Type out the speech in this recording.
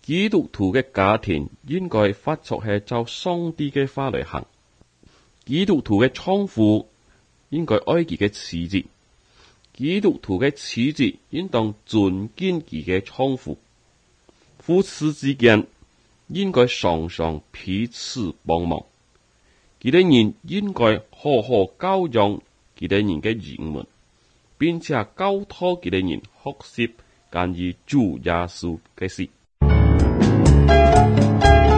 基督徒嘅家庭應該發出係照上帝嘅話嚟行。基督徒嘅丈夫應該愛佢嘅妻子，基督徒嘅妻子應當尊敬佢嘅丈夫。夫妻之間應該常常彼此幫忙。佢哋人應該好好教養佢哋人嘅兒女，並且教導佢哋人學習關於主耶穌嘅事。